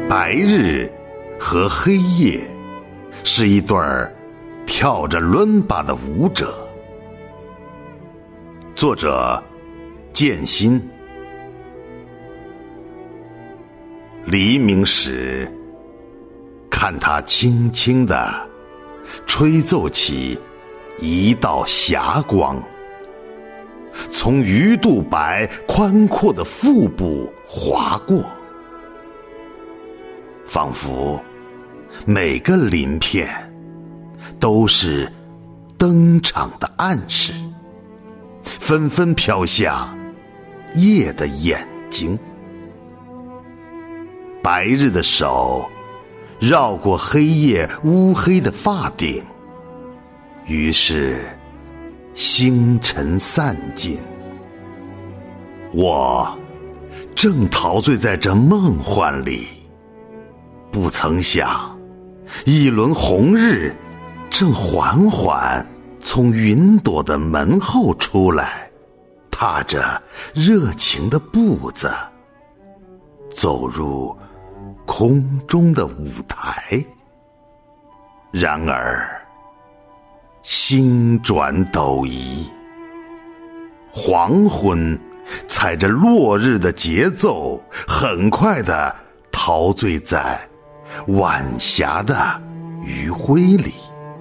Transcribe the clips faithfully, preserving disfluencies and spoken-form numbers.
白日和黑夜是一对儿跳着伦巴的舞者。作者剑心。黎明时，看他轻轻地吹奏起一道霞光，从鱼肚白宽阔的腹部划过，仿佛每个鳞片都是登场的暗示，纷纷飘向夜的眼睛。白日的手绕过黑夜乌黑的发顶，于是星辰散尽。我正陶醉在这梦幻里，不曾想一轮红日正缓缓从云朵的门后出来，踏着热情的步子走入空中的舞台。然而星转斗移，黄昏踩着落日的节奏，很快地陶醉在晚霞的余晖里。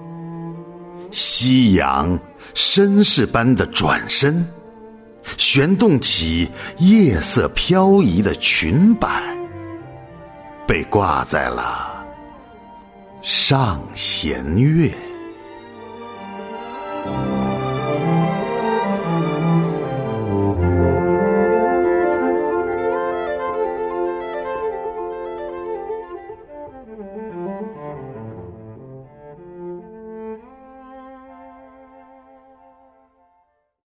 夕阳绅士般的转身，旋动起夜色飘移的裙摆，被挂在了上弦月。